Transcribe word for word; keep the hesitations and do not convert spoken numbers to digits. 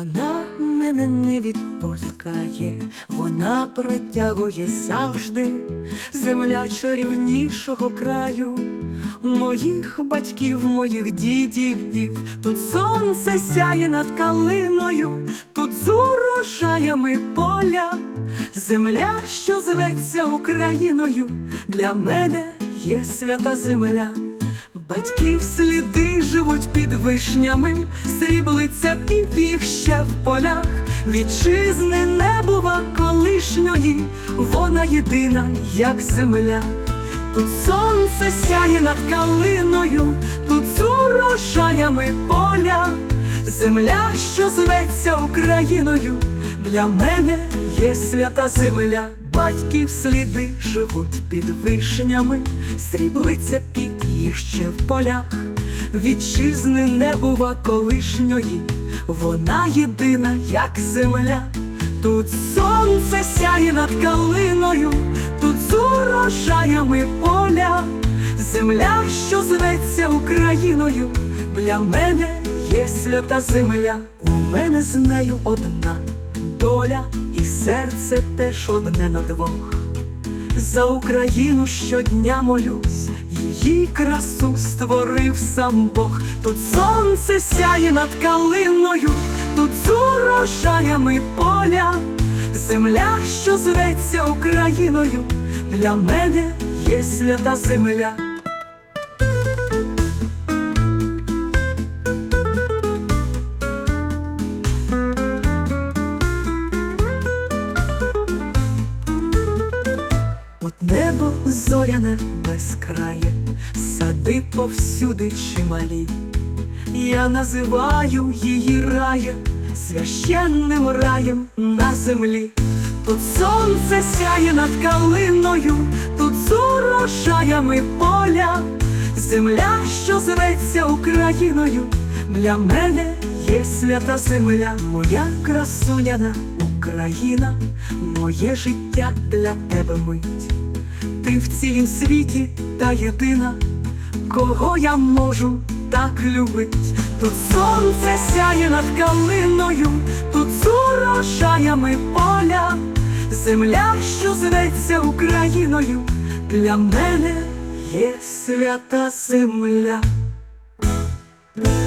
Вона мене не відпускає, вона притягує завжди. Земля чарівнішого краю, моїх батьків, моїх дідів. Тут сонце сяє над калиною, тут з урожаями поля. Земля, що зветься Україною, для мене є свята земля. Батьків сліди живуть під вишнями, сріблиця пів ще в полях. Вітчизни не бува колишньої, вона єдина, як земля. Тут сонце сяє над калиною, тут з урожаями поля. Земля, що зветься Україною, для мене є свята земля. Батьків сліди живуть під вишнями, сріблиця під їх ще в полях. Вітчизни не бува колишньої, вона єдина, як земля. Тут сонце сяє над калиною, тут з урожаями поля. Земля, що зветься Україною, для мене є свята земля. У мене з нею одна доля, і серце теж одне на двох. За Україну щодня молюсь, її красу створив сам Бог. Тут сонце сяє над калиною, тут з урожаями поля. Земля, що зветься Україною, для мене є свята земля. От небо зоряне безкрає, сади повсюди чималі. Я називаю її раєм, священним раєм на землі. Тут сонце сяє над калиною, тут з урожаями поля. Земля, що зветься Україною, для мене є свята земля. Моя красуняна Україна, моє життя для тебе мить. Ти в цілім світі та єдина, кого я можу так любить. Тут сонце сяє над калиною, тут з урожаями поля. Земля, що зветься Україною, для мене є свята земля.